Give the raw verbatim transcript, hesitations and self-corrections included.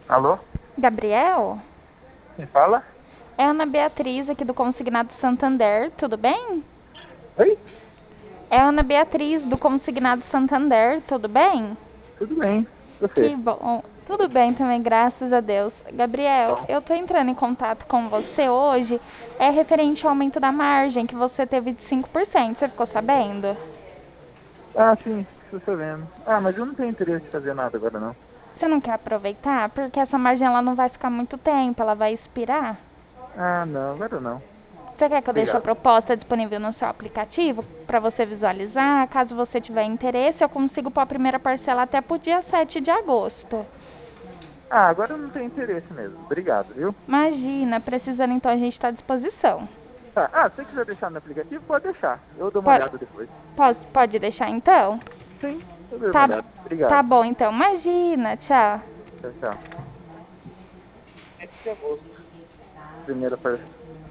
Alô? Gabriel? Quem fala? É a Ana Beatriz aqui do Consignado Santander, tudo bem? Oi? É a Ana Beatriz do Consignado Santander, tudo bem? Tudo bem. Você? Que bom. Tudo bem também, graças a Deus. Gabriel, Bom. eu tô entrando em contato com você hoje, é referente ao aumento da margem que você teve de cinco por cento. Você ficou sabendo? Ah, sim, estou sabendo. Ah, mas eu não tenho interesse em fazer nada agora, não. Você não quer aproveitar? Porque essa margem ela não vai ficar muito tempo, ela vai expirar. Ah, não, agora não. Você quer que eu deixe a Obrigado. proposta disponível no seu aplicativo para você visualizar? Caso você tiver interesse, eu consigo pôr a primeira parcela até pro dia sete de agosto. Ah, agora eu não tenho interesse mesmo. Obrigado, viu? Imagina, precisando então a gente está à disposição. Tá. Ah, se você quiser deixar no aplicativo, pode deixar. Eu dou uma Pode, olhada depois. pode, pode deixar então? Sim, eu dou uma Tá, olhada. tá Obrigado. bom então. Imagina, tchau. Tchau, tchau. sete de agosto. Primeira parcela.